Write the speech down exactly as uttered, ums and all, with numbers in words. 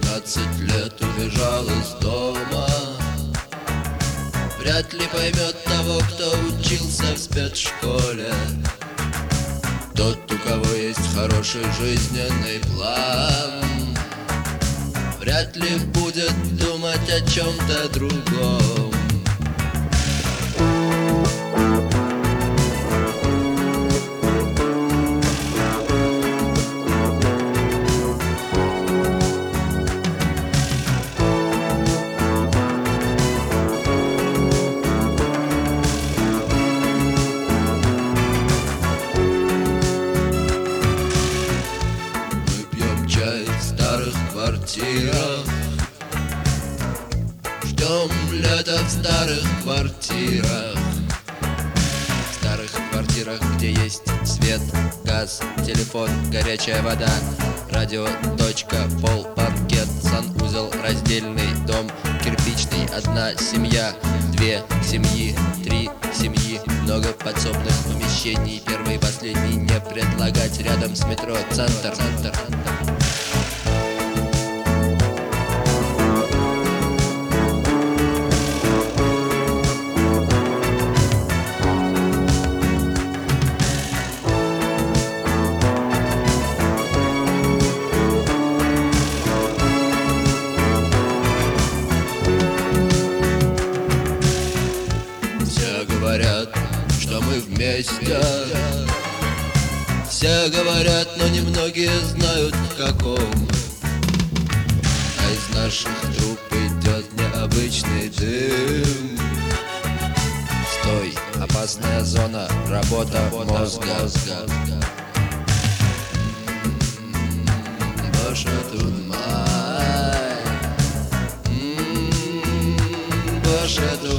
девятнадцать лет убежал из дома. Вряд ли поймет того, кто учился в спецшколе. Тот, у кого есть хороший жизненный план, вряд ли будет думать о чем-то другом. Ждем лета в старых квартирах. В старых квартирах, где есть свет, газ, телефон, горячая вода, радио, точка, пол, паркет, санузел, раздельный дом, кирпичный, одна семья, две семьи, три семьи, много подсобных помещений, первый и последний не предлагать, рядом с метро центр. центр. Говорят, что мы вместе. Все говорят, но немногие знают в каком. А из наших труб идет необычный дым. Стой, опасная зона, работа мозга. Боже тут май, боже тут.